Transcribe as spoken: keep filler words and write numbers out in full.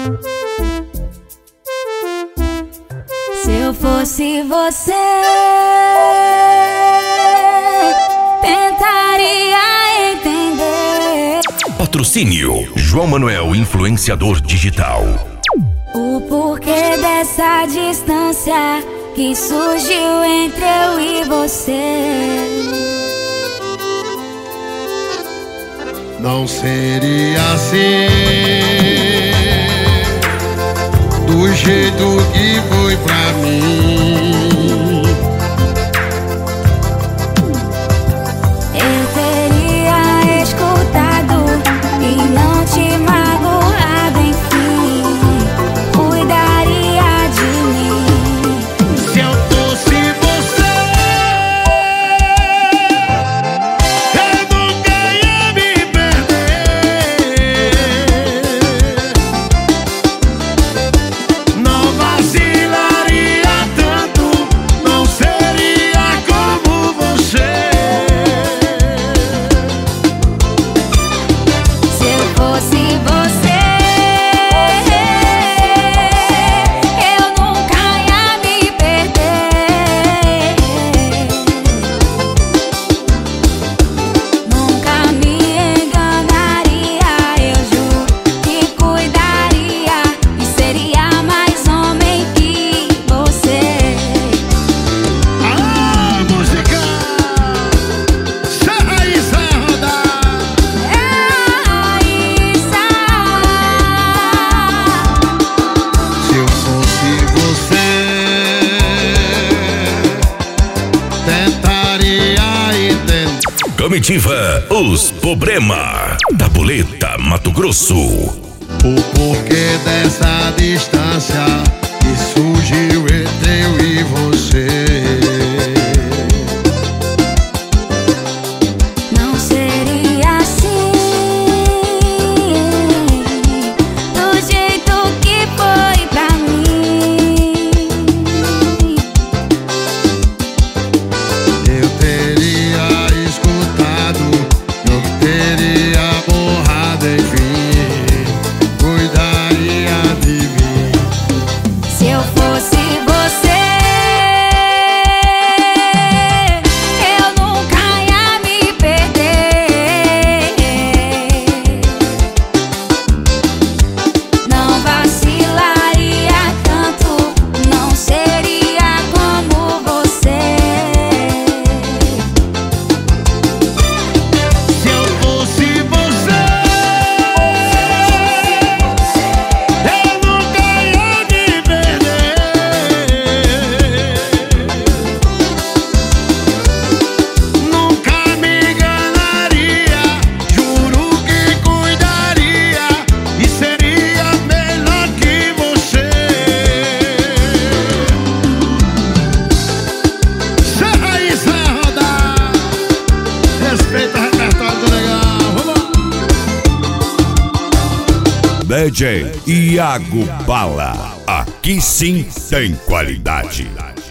Se eu fosse você, tentaria entender. Patrocínio João Manuel, influenciador digital. O porquê dessa distância que surgiu entre eu e você. Não seria assim, do jeito que foi pra mim. Eu teria escutado e não te magoado, enfim, cuidaria de mim. Se eu fosse você, eu nunca ia me perder. Não vacilaria tanto, não seria como você. Se eu fosse você, eu nunca ia me perder. Nunca me enganaria, eu juro que cuidaria e seria mais homem que você. Ah, música, serra e sarda. Se eu fosse você, tentaria entender. Comitiva Os Problema, da Boleta, Mato Grosso. O porquê dessa distância que surgiu entre eu e você. Não seria assim, do jeito que foi pra mim. Eu teria escutado, eu teria borrado, enfim, cuidaria de mim. Se eu fosse você, eu nunca ia me perder. Não vacilaria tanto, não seria como você. Se eu fosse você, eu nunca ia me perder. Nunca me enganaria, juro que cuidaria e seria melhor que você. Serra e sarda, respeita o repertório do legal. Vamos lá. D J Iago Bala, aqui sim tem qualidade.